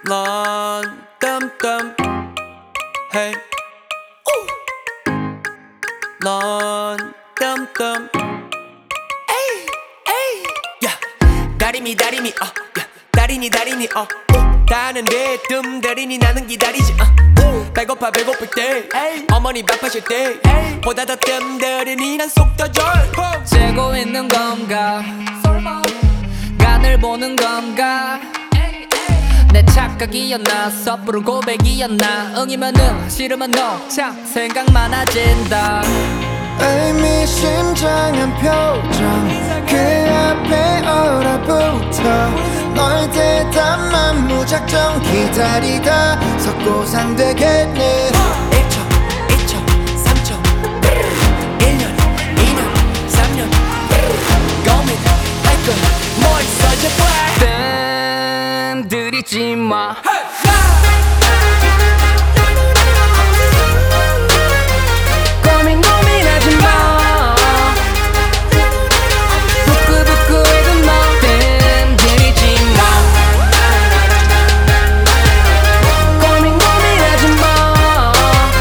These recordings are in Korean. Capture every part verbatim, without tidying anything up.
넌 뜸뜸 Hey 넌 뜸뜸 에이 에이 야 다리미 다리미 어 야 다리니 다리니 어 다는데 뜸 다리니 나는 기다리지 어 배고파 배고플 때 에이 어머니 밥하실 때 에이 보다 더 뜸 다리니 난 속 터져 재고 있는 건가 설마 간을 보는 건가 내 착각이었나 섣부른 고백이었나 응이면 응 싫으면 no 참 생각 많아진다 의미심장한 표정 그 앞에 얼어붙어 너의 대답만 무작정 기다리다 석고상 되겠네 일 초, 이 초, 삼 초 일 년, 이 년, 삼 년 고민할 건뭐 있어 제발 뜸 들이지 마 고민 고민하지 마 부끄부끄해도 너 뜸 들이지 마 고민 고민하지 마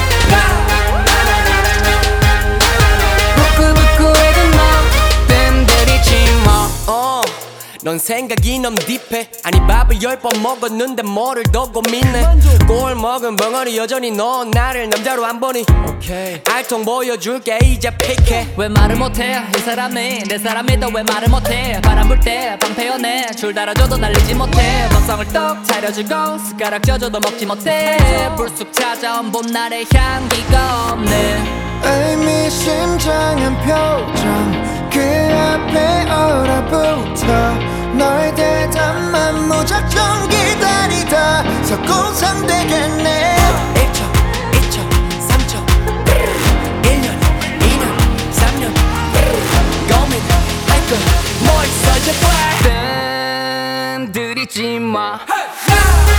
부끄부끄해도 너 뜸 들이지 마 어, 넌 생각이 너무 딥해 아니 밥을 열 번 먹었는데 뭐를 더 고민해 꼴 먹은 벙어리 여전히 넌 나를 남자로 안 보니 오케이 알통 보여줄게 이제 픽해 왜 말을 못해 이 사람이 내 사람이다 왜 말을 못해 바람 불 때 방패연해 줄 달아줘도 날리지 못해 밥상을 떡 차려주고 숟가락 쪄줘도 먹지 못해 불쑥 찾아온 봄날의 향기가 없네 의미심장한 표정 그 앞에 얼어붙어 너의 대답만 무작정 기다리다 석고상 되겠네 일 초, 이 초, 삼 초 일 년, 이 년, 삼 년 고민할 건뭐 있어 제발 뜸 들이지 마 야!